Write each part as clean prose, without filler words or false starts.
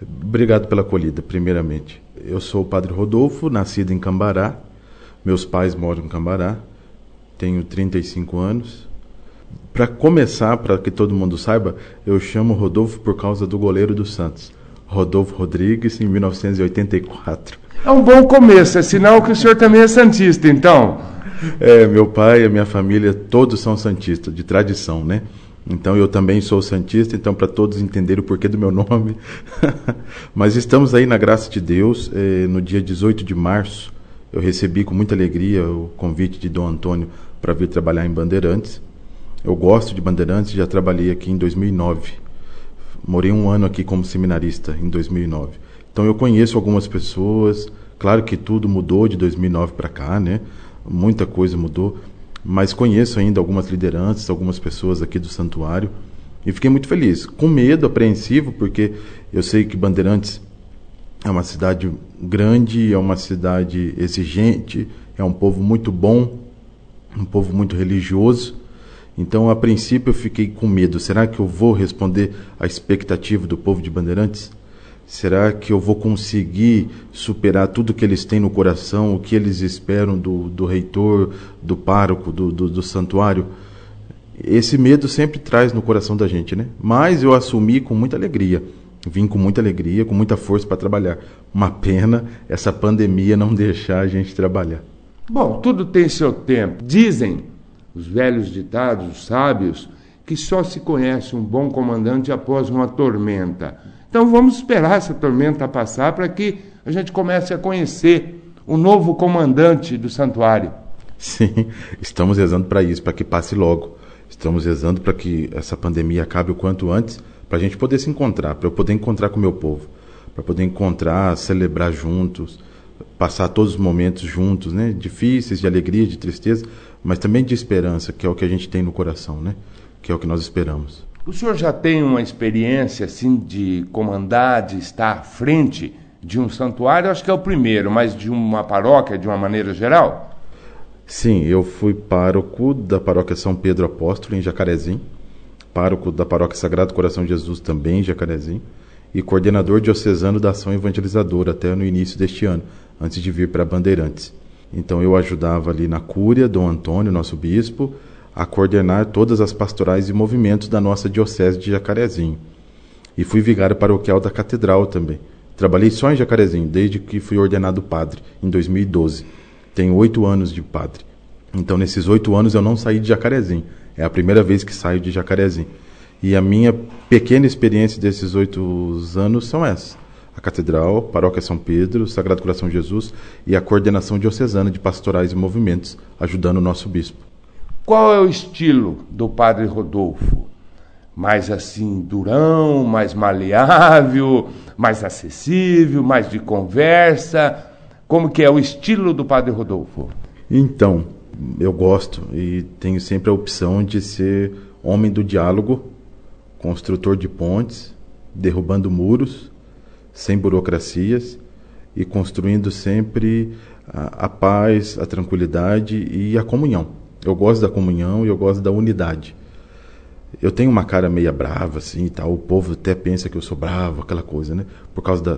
Obrigado pela acolhida, primeiramente. Eu sou o Padre Rodolfo, nascido em Cambará. Meus pais moram em Cambará. Tenho 35 anos. Para começar, para que todo mundo saiba, eu chamo Rodolfo por causa do goleiro do Santos, Rodolfo Rodrigues, em 1984. É um bom começo, é sinal que o senhor também é santista, então. Meu pai, a minha família, todos são santistas, de tradição, né? Então eu também sou santista, então para todos entenderem o porquê do meu nome. Mas estamos aí na graça de Deus. No dia 18 de março, eu recebi com muita alegria o convite de Dom Antônio para vir trabalhar em Bandeirantes. Eu gosto de Bandeirantes, já trabalhei aqui em 2009. Morei um ano aqui como seminarista em 2009. Então eu conheço algumas pessoas. Claro que tudo mudou de 2009 para cá, né? Muita coisa mudou. Mas conheço ainda algumas lideranças, algumas pessoas aqui do santuário. E fiquei muito feliz. Com medo, apreensivo, porque eu sei que Bandeirantes é uma cidade grande, é uma cidade exigente, é um povo muito bom, um povo muito religioso. Então, a princípio, eu fiquei com medo. Será que eu vou responder à expectativa do povo de Bandeirantes? Será que eu vou conseguir superar tudo que eles têm no coração, o que eles esperam do reitor, do pároco, do santuário? Esse medo sempre traz no coração da gente, né? Mas eu assumi com muita alegria. Vim com muita alegria, com muita força para trabalhar. Uma pena essa pandemia não deixar a gente trabalhar. Bom, tudo tem seu tempo. Dizem os velhos ditados, os sábios, que só se conhece um bom comandante após uma tormenta. Então vamos esperar essa tormenta passar para que a gente comece a conhecer o novo comandante do santuário. Sim, estamos rezando para isso, para que passe logo. Estamos rezando para que essa pandemia acabe o quanto antes, para a gente poder se encontrar, para eu poder encontrar com o meu povo, para poder encontrar, celebrar juntos, passar todos os momentos juntos, né? Difíceis, de alegria, de tristeza, mas também de esperança, que é o que a gente tem no coração, né? Que é o que nós esperamos. O senhor já tem uma experiência assim de comandar, de estar à frente de um santuário? Acho que é o primeiro, mas de uma paróquia de uma maneira geral? Sim, eu fui pároco da paróquia São Pedro Apóstolo, em Jacarezinho, pároco da paróquia Sagrado Coração de Jesus, também em Jacarezinho, e coordenador diocesano da ação evangelizadora até no início deste ano, antes de vir para Bandeirantes. Então eu ajudava ali na cúria, Dom Antônio, nosso bispo, a coordenar todas as pastorais e movimentos da nossa diocese de Jacarezinho. E fui vigário paroquial da catedral também. Trabalhei só em Jacarezinho, desde que fui ordenado padre, em 2012. Tenho 8 anos de padre. Então, nesses 8 anos, eu não saí de Jacarezinho. É a primeira vez que saio de Jacarezinho. E a minha pequena experiência desses 8 anos são essas. A catedral, paróquia São Pedro, Sagrado Coração de Jesus e a coordenação diocesana de pastorais e movimentos, ajudando o nosso bispo. Qual é o estilo do Padre Rodolfo? Mais assim, durão, mais maleável, mais acessível, mais de conversa? Como que é o estilo do Padre Rodolfo? Então, eu gosto e tenho sempre a opção de ser homem do diálogo, construtor de pontes, derrubando muros, sem burocracias e construindo sempre a paz, a tranquilidade e a comunhão. Eu gosto da comunhão e eu gosto da unidade. Eu tenho uma cara meia brava, assim, tal. O povo até pensa que eu sou bravo, aquela coisa, né? Por causa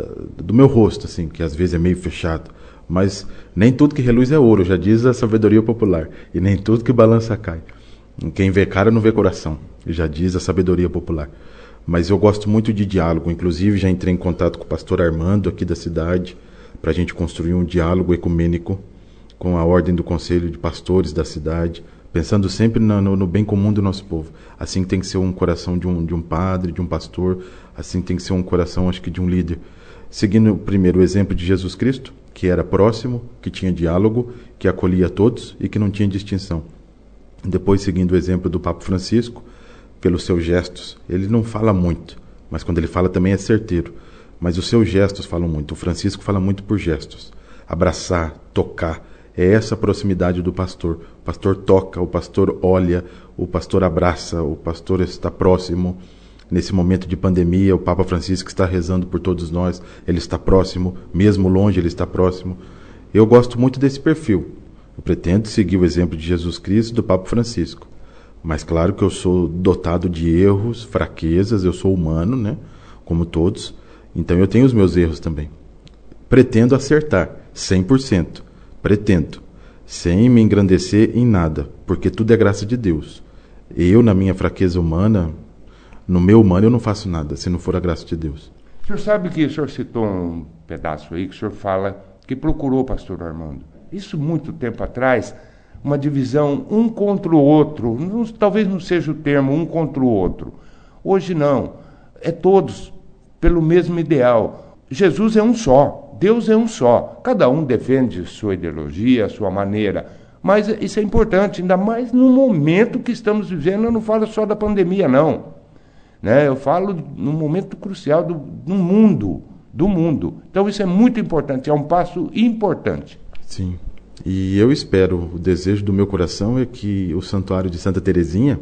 do meu rosto, assim, que às vezes é meio fechado. Mas nem tudo que reluz é ouro, já diz a sabedoria popular. E nem tudo que balança cai. Quem vê cara não vê coração, já diz a sabedoria popular. Mas eu gosto muito de diálogo. Inclusive, já entrei em contato com o pastor Armando, aqui da cidade, para a gente construir um diálogo ecumênico com a ordem do Conselho de Pastores da cidade, pensando sempre no bem comum do nosso povo. Assim tem que ser um coração de um padre, de um pastor, assim tem que ser um coração, acho que, de um líder. Seguindo primeiro o exemplo de Jesus Cristo, que era próximo, que tinha diálogo, que acolhia todos e que não tinha distinção. Depois, seguindo o exemplo do Papa Francisco, pelos seus gestos. Ele não fala muito, mas quando ele fala também é certeiro. Mas os seus gestos falam muito. O Francisco fala muito por gestos. Abraçar, tocar. É essa a proximidade do pastor. O pastor toca, o pastor olha, o pastor abraça, o pastor está próximo. Nesse momento de pandemia, o Papa Francisco está rezando por todos nós. Ele está próximo, mesmo longe ele está próximo. Eu gosto muito desse perfil. Eu pretendo seguir o exemplo de Jesus Cristo e do Papa Francisco. Mas claro que eu sou dotado de erros, fraquezas, eu sou humano, né? Como todos. Então eu tenho os meus erros também. Pretendo acertar, 100%. Pretendo. Sem me engrandecer em nada, porque tudo é graça de Deus. Eu, na minha fraqueza humana, no meu humano, eu não faço nada, se não for a graça de Deus. O senhor sabe que o senhor citou um pedaço aí, que o senhor fala que procurou o pastor Armando. Isso muito tempo atrás, uma divisão um contra o outro, talvez não seja o termo um contra o outro. Hoje não, é todos pelo mesmo ideal. Jesus é um só, Deus é um só. Cada um defende sua ideologia, sua maneira. Mas isso é importante, ainda mais no momento que estamos vivendo. Eu não falo só da pandemia, não. Né? Eu falo num momento crucial do mundo. Então isso é muito importante, é um passo importante. Sim, e eu espero, o desejo do meu coração é que o santuário de Santa Teresinha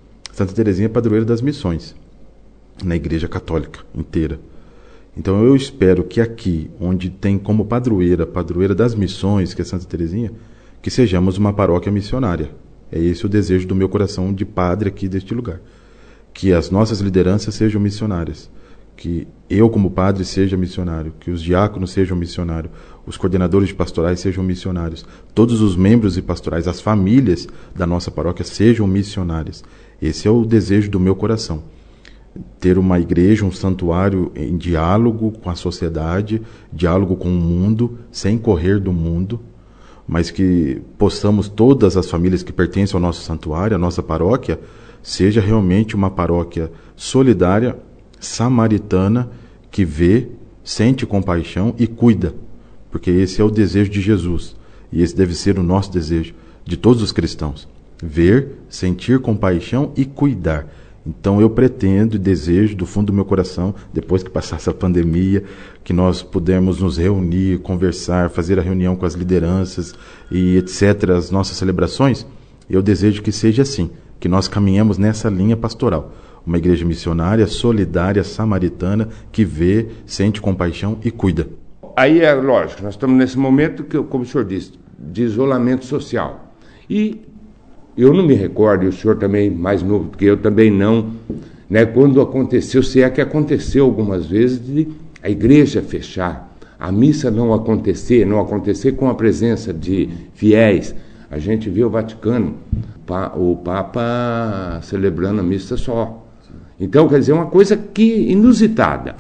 é padroeira das missões, na Igreja Católica inteira. Então eu espero que aqui, onde tem como padroeira das missões, que é Santa Teresinha, que sejamos uma paróquia missionária. É esse o desejo do meu coração de padre aqui deste lugar. Que as nossas lideranças sejam missionárias. Que eu, como padre, seja missionário. Que os diáconos sejam missionários. Os coordenadores de pastorais sejam missionários. Todos os membros e pastorais, as famílias da nossa paróquia sejam missionárias. Esse é o desejo do meu coração. Ter uma igreja, um santuário em diálogo com a sociedade, diálogo com o mundo, sem correr do mundo, mas que possamos, todas as famílias que pertencem ao nosso santuário, à nossa paróquia, seja realmente uma paróquia solidária, samaritana, que vê, sente compaixão e cuida, porque esse é o desejo de Jesus, e esse deve ser o nosso desejo, de todos os cristãos, ver, sentir compaixão e cuidar. Então eu pretendo e desejo do fundo do meu coração, depois que passar essa pandemia, que nós pudermos nos reunir, conversar, fazer a reunião com as lideranças e etc., as nossas celebrações, eu desejo que seja assim, que nós caminhemos nessa linha pastoral. Uma igreja missionária, solidária, samaritana, que vê, sente compaixão e cuida. Aí é lógico, nós estamos nesse momento, que, como o senhor disse, de isolamento social. E eu não me recordo, e o senhor também mais novo, porque eu também não, né, quando aconteceu, se é que aconteceu algumas vezes, de a igreja fechar, a missa não acontecer com a presença de fiéis. A gente vê o Vaticano, o Papa celebrando a missa só. Então, quer dizer, uma coisa que inusitada.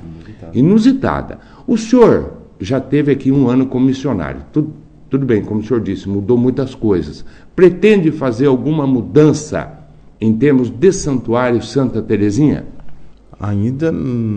O senhor já teve aqui um ano como missionário. Tudo bem, como o senhor disse, mudou muitas coisas. Pretende fazer alguma mudança em termos de santuário Santa Teresinha? Ainda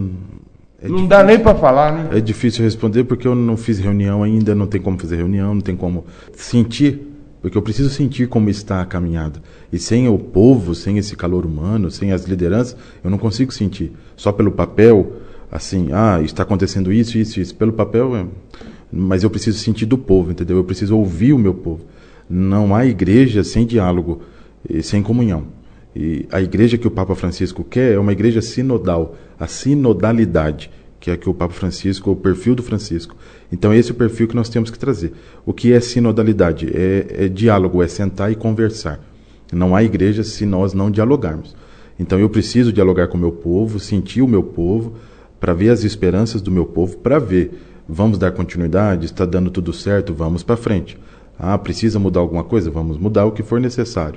não dá nem para falar, né? É difícil responder porque eu não fiz reunião ainda, não tem como fazer reunião, não tem como sentir, porque eu preciso sentir como está a caminhada. E sem o povo, sem esse calor humano, sem as lideranças, eu não consigo sentir. Só pelo papel, assim, está acontecendo isso. Pelo papel, mas eu preciso sentir do povo, entendeu? Eu preciso ouvir o meu povo. Não há igreja sem diálogo, sem comunhão. E a igreja que o Papa Francisco quer é uma igreja sinodal, a sinodalidade, que é que o Papa Francisco, o perfil do Francisco. Então esse é o perfil que nós temos que trazer. O que é sinodalidade? É diálogo, é sentar e conversar. Não há igreja se nós não dialogarmos. Então eu preciso dialogar com o meu povo, sentir o meu povo, para ver as esperanças do meu povo, para ver, vamos dar continuidade, está dando tudo certo, vamos para frente. Precisa mudar alguma coisa? Vamos mudar o que for necessário.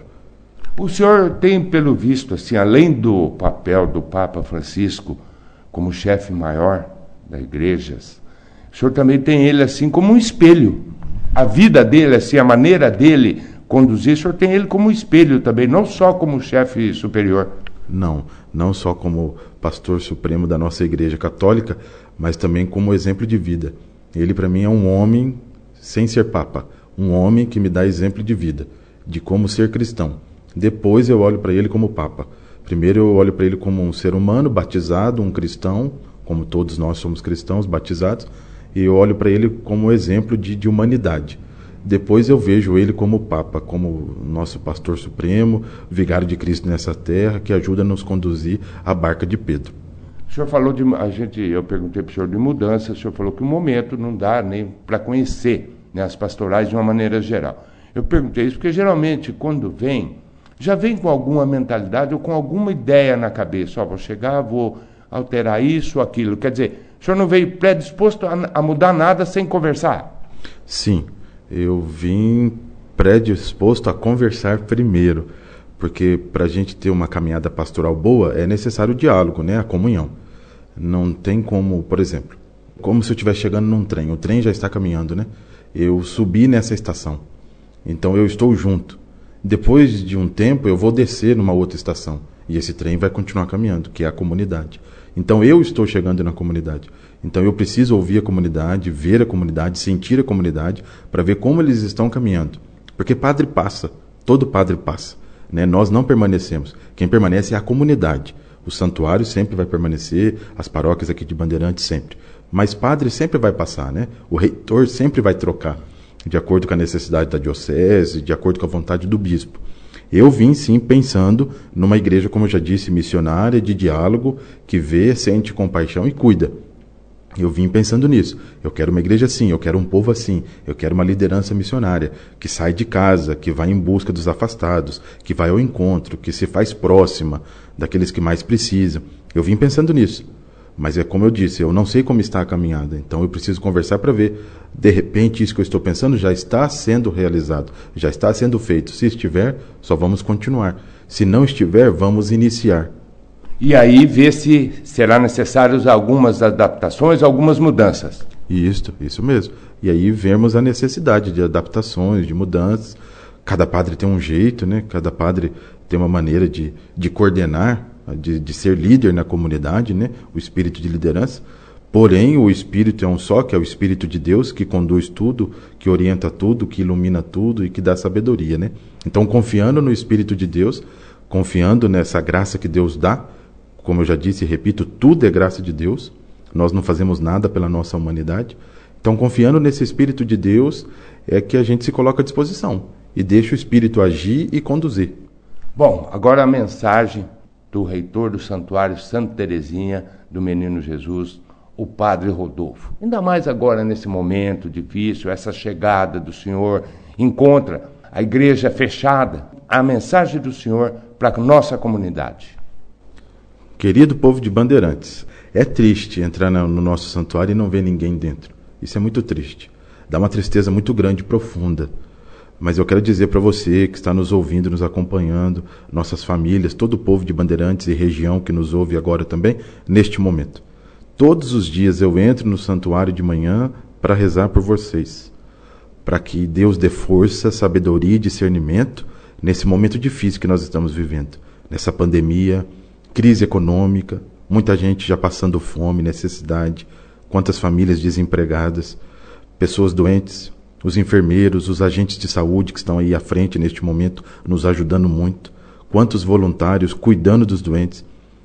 O senhor tem, pelo visto, assim, além do papel do Papa Francisco como chefe maior das igrejas, o senhor também tem ele assim como um espelho. A vida dele, assim, a maneira dele conduzir, o senhor tem ele como um espelho também, não só como chefe superior. Não só como pastor supremo da nossa igreja católica, mas também como exemplo de vida. Ele, para mim, é um homem sem ser papa, um homem que me dá exemplo de vida, de como ser cristão. Depois eu olho para ele como papa. Primeiro eu olho para ele como um ser humano batizado, um cristão, como todos nós somos cristãos batizados, e eu olho para ele como exemplo de humanidade. Depois eu vejo ele como papa, como nosso pastor supremo, vigário de Cristo nessa terra, que ajuda a nos conduzir à barca de Pedro. O senhor falou eu perguntei para o senhor de mudança, o senhor falou que o momento não dá nem para conhecer, né, as pastorais de uma maneira geral. Eu perguntei isso porque geralmente quando já vem com alguma mentalidade ou com alguma ideia na cabeça. Vou chegar, vou alterar isso, aquilo. Quer dizer, O senhor não veio predisposto a mudar nada sem conversar? Sim, eu vim predisposto a conversar primeiro, porque para a gente ter uma caminhada pastoral boa é necessário o diálogo, né? A comunhão. Não tem como, por exemplo, como se eu estivesse chegando num trem, o trem já está caminhando, né? Eu subi nessa estação, então eu estou junto. Depois de um tempo eu vou descer numa outra estação e esse trem vai continuar caminhando, que é a comunidade. Então eu estou chegando na comunidade. Então eu preciso ouvir a comunidade, ver a comunidade, sentir a comunidade, para ver como eles estão caminhando. Porque padre passa, todo padre passa, né? Nós não permanecemos. Quem permanece é a comunidade. O santuário sempre vai permanecer, as paróquias aqui de Bandeirantes sempre. Mas padre sempre vai passar, né? O reitor sempre vai trocar, de acordo com a necessidade da diocese, de acordo com a vontade do bispo. Eu vim, sim, pensando numa igreja, como eu já disse, missionária, de diálogo, que vê, sente compaixão e cuida. Eu vim pensando nisso. Eu quero uma igreja assim, eu quero um povo assim, eu quero uma liderança missionária, que sai de casa, que vai em busca dos afastados, que vai ao encontro, que se faz próxima daqueles que mais precisam. Eu vim pensando nisso. Mas é como eu disse, eu não sei como está a caminhada, então eu preciso conversar para ver. De repente, isso que eu estou pensando já está sendo realizado, já está sendo feito. Se estiver, só vamos continuar. Se não estiver, vamos iniciar. E aí ver se será necessárias algumas adaptações, algumas mudanças. Isso mesmo. E aí vemos a necessidade de adaptações, de mudanças. Cada padre tem um jeito, né? Cada padre tem uma maneira de coordenar, de ser líder na comunidade, né? O espírito de liderança. Porém, o espírito é um só, que é o Espírito de Deus, que conduz tudo, que orienta tudo, que ilumina tudo e que dá sabedoria, né? Então, confiando no Espírito de Deus, confiando nessa graça que Deus dá, como eu já disse e repito, tudo é graça de Deus, nós não fazemos nada pela nossa humanidade. Então, confiando nesse Espírito de Deus, é que a gente se coloca à disposição e deixa o Espírito agir e conduzir. Bom, agora a mensagem do reitor do Santuário Santa Teresinha do Menino Jesus, o Padre Rodolfo. Ainda mais agora nesse momento difícil, essa chegada do Senhor encontra a igreja fechada. A mensagem do Senhor para a nossa comunidade. Querido povo de Bandeirantes, é triste entrar no nosso santuário e não ver ninguém dentro. Isso é muito triste. Dá uma tristeza muito grande, profunda. Mas eu quero dizer para você que está nos ouvindo, nos acompanhando, nossas famílias, todo o povo de Bandeirantes e região que nos ouve agora também, neste momento. Todos os dias eu entro no santuário de manhã para rezar por vocês, para que Deus dê força, sabedoria e discernimento nesse momento difícil que nós estamos vivendo, nessa pandemia, crise econômica, muita gente já passando fome, necessidade, quantas famílias desempregadas, pessoas doentes, os enfermeiros, os agentes de saúde que estão aí à frente neste momento, nos ajudando muito, quantos voluntários cuidando dos doentes.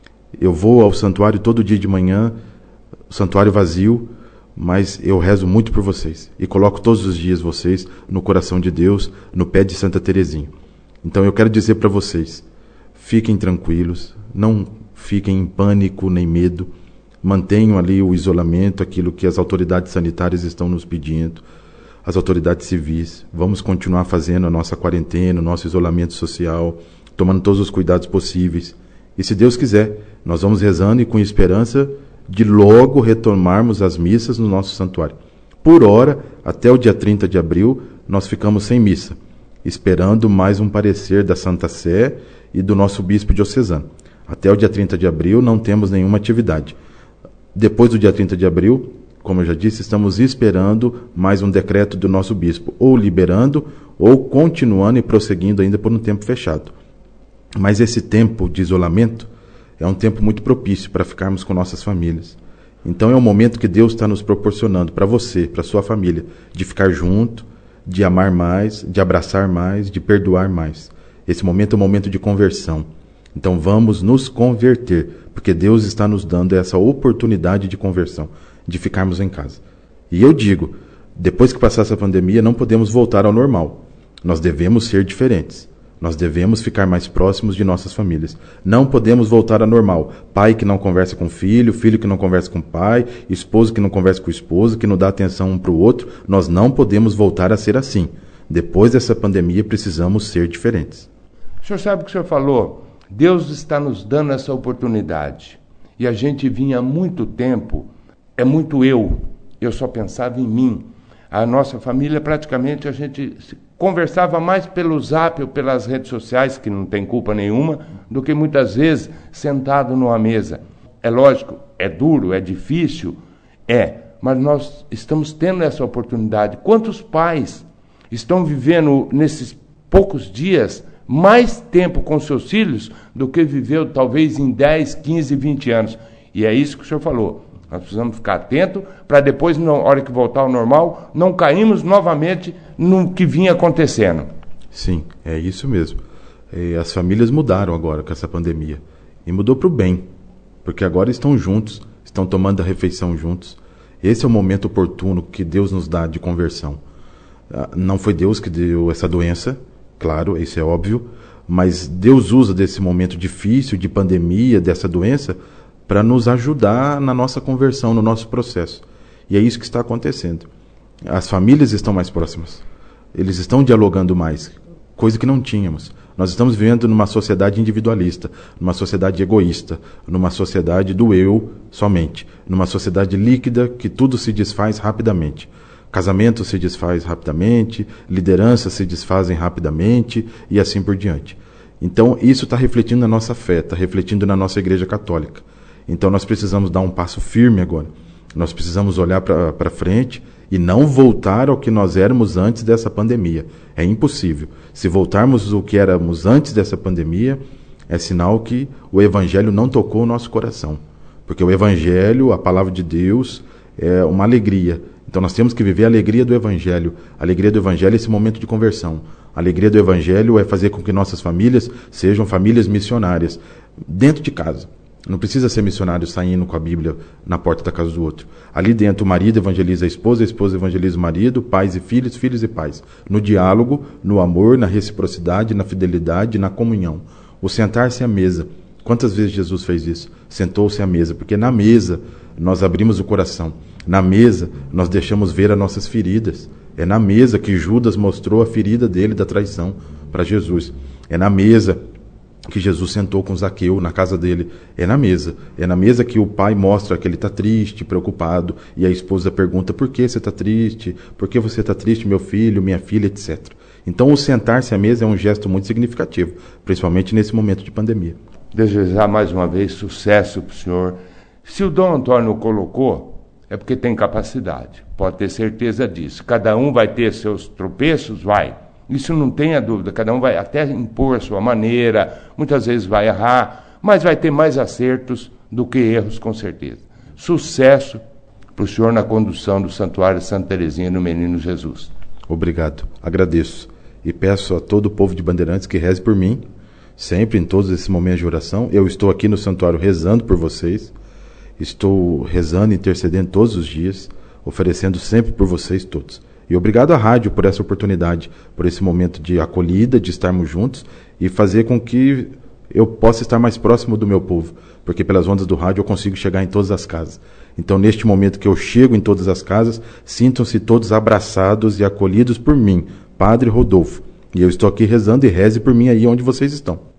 Eu vou ao santuário todo dia de manhã, o santuário vazio, mas eu rezo muito por vocês e coloco todos os dias vocês no coração de Deus, no pé de Santa Teresinha. Então eu quero dizer para vocês, fiquem tranquilos, não fiquem em pânico nem medo, mantenham ali o isolamento, aquilo que as autoridades sanitárias estão nos pedindo, as autoridades civis. Vamos continuar fazendo a nossa quarentena, o nosso isolamento social, tomando todos os cuidados possíveis. E se Deus quiser, nós vamos rezando e com esperança de logo retomarmos as missas no nosso santuário. Por hora, até o dia 30 de abril, nós ficamos sem missa, esperando mais um parecer da Santa Sé e do nosso bispo diocesano. Até o dia 30 de abril não temos nenhuma atividade. Depois do dia 30 de abril, como eu já disse, estamos esperando mais um decreto do nosso bispo, ou liberando, ou continuando e prosseguindo ainda por um tempo fechado. Mas esse tempo de isolamento é um tempo muito propício para ficarmos com nossas famílias. Então é um momento que Deus está nos proporcionando para você, para sua família, de ficar junto, de amar mais, de abraçar mais, de perdoar mais. Esse momento é um momento de conversão. Então vamos nos converter, porque Deus está nos dando essa oportunidade de conversão, de ficarmos em casa. E eu digo, depois que passar essa pandemia, não podemos voltar ao normal. Nós devemos ser diferentes. Nós devemos ficar mais próximos de nossas famílias. Não podemos voltar ao normal. Pai que não conversa com filho, filho que não conversa com pai, esposo que não conversa com esposa, que não dá atenção um para o outro. Nós não podemos voltar a ser assim. Depois dessa pandemia, precisamos ser diferentes. O senhor sabe o que o senhor falou? Deus está nos dando essa oportunidade. E a gente vinha há muito tempo é muito eu só pensava em mim. A nossa família, praticamente, a gente conversava mais pelo Zap ou pelas redes sociais, que não tem culpa nenhuma, do que muitas vezes sentado numa mesa. É lógico, é duro, é difícil, mas nós estamos tendo essa oportunidade. Quantos pais estão vivendo, nesses poucos dias, mais tempo com seus filhos do que viveu, talvez, em 10, 15, 20 anos? E é isso que o senhor falou. Nós precisamos ficar atentos para depois, na hora que voltar ao normal, não cairmos novamente no que vinha acontecendo. Sim, é isso mesmo. As famílias mudaram agora com essa pandemia. E mudou para o bem, porque agora estão juntos, estão tomando a refeição juntos. Esse é o momento oportuno que Deus nos dá de conversão. Não foi Deus que deu essa doença, claro, isso é óbvio, mas Deus usa desse momento difícil, de pandemia, dessa doença, para nos ajudar na nossa conversão, no nosso processo. E é isso que está acontecendo. As famílias estão mais próximas. Eles estão dialogando mais, coisa que não tínhamos. Nós estamos vivendo numa sociedade individualista, numa sociedade egoísta, numa sociedade do eu somente, numa sociedade líquida que tudo se desfaz rapidamente. Casamento se desfaz rapidamente, lideranças se desfazem rapidamente e assim por diante. Então, isso está refletindo na nossa fé, está refletindo na nossa Igreja Católica. Então, nós precisamos dar um passo firme agora. Nós precisamos olhar para frente e não voltar ao que nós éramos antes dessa pandemia. É impossível. Se voltarmos ao que éramos antes dessa pandemia, é sinal que o Evangelho não tocou o nosso coração. Porque o Evangelho, a palavra de Deus, é uma alegria. Então nós temos que viver a alegria do Evangelho. A alegria do Evangelho é esse momento de conversão. A alegria do Evangelho é fazer com que nossas famílias sejam famílias missionárias, dentro de casa. Não precisa ser missionário saindo com a Bíblia na porta da casa do outro. Ali dentro o marido evangeliza a esposa evangeliza o marido, pais e filhos, filhos e pais. No diálogo, no amor, na reciprocidade, na fidelidade, na comunhão. O sentar-se à mesa. Quantas vezes Jesus fez isso? Sentou-se à mesa, porque na mesa nós abrimos o coração. Na mesa nós deixamos ver as nossas feridas. É na mesa que Judas mostrou a ferida dele da traição para Jesus. É na mesa que Jesus sentou com Zaqueu na casa dele. É na mesa que o pai mostra que ele está triste, preocupado, e a esposa pergunta: por que você está triste? Por que você está triste, meu filho, minha filha, etc. Então o sentar-se à mesa é um gesto muito significativo, principalmente nesse momento de pandemia. Desejar mais uma vez sucesso para o senhor. Se o Dom Antônio colocou, é porque tem capacidade, pode ter certeza disso. Cada um vai ter seus tropeços, vai. Isso não tenha dúvida, cada um vai até impor a sua maneira, muitas vezes vai errar, mas vai ter mais acertos do que erros, com certeza. Sucesso para o senhor na condução do Santuário Santa Teresinha do Menino Jesus. Obrigado, agradeço. E peço a todo o povo de Bandeirantes que reze por mim, sempre em todos esses momentos de oração. Eu estou aqui no santuário rezando por vocês, estou rezando e intercedendo todos os dias, oferecendo sempre por vocês todos. E obrigado à rádio por essa oportunidade, por esse momento de acolhida, de estarmos juntos e fazer com que eu possa estar mais próximo do meu povo, porque pelas ondas do rádio eu consigo chegar em todas as casas. Então, neste momento que eu chego em todas as casas, sintam-se todos abraçados e acolhidos por mim, Padre Rodolfo. E eu estou aqui rezando, e reze por mim aí onde vocês estão.